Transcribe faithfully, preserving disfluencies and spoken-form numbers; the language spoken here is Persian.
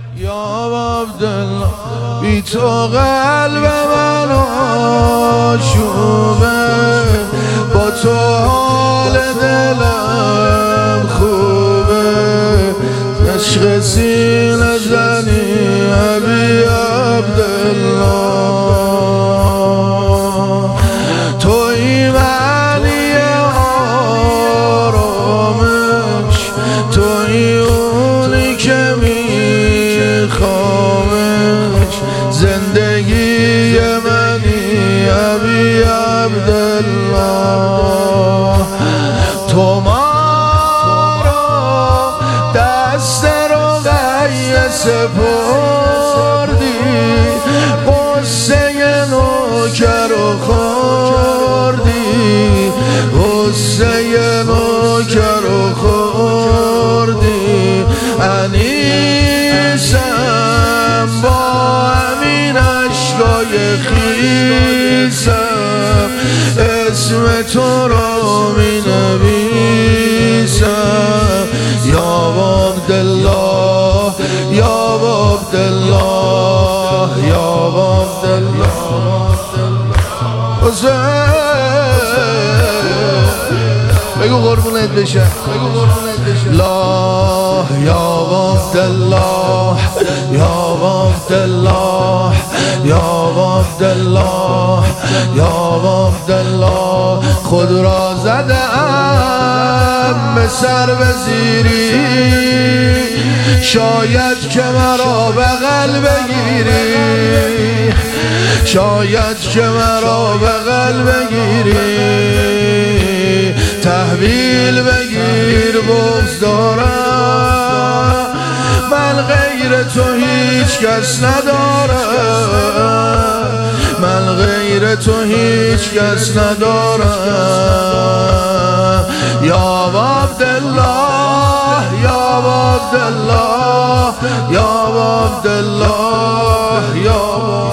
یا عبدالله بی تو قلب من آشوبه، با تو حال دلم خوبه، عشق سینه زنی ابی عبدالله، توی معنی آرامش، توی اونی که میخوامش، زندگی منی ابی عبدالله، تو ما را دست رقیه سپردی، قصه نوکر و خوردی، قصه نوکر و خوردی، انیسم با همین عشقای خیسم، اسم تو را می نویسم، یا عبدالله یا عبدالله یا عبدالله بگو قربونت بشه، بگو قربونت بشه، لا یا عبدالله یا عبدالله یا عبدالله یا عبدالله، خود را زدم به سر بزیری، شاید که مرا بغل بگیری، شاید که مرا بغل بگیری، تحویل بگیر بغض دارم، من غیر تو هیچ کس ندارم، من غیر تو هیچ کس ندارم، یا عبدالله یا عبدالله یا عبدالله یا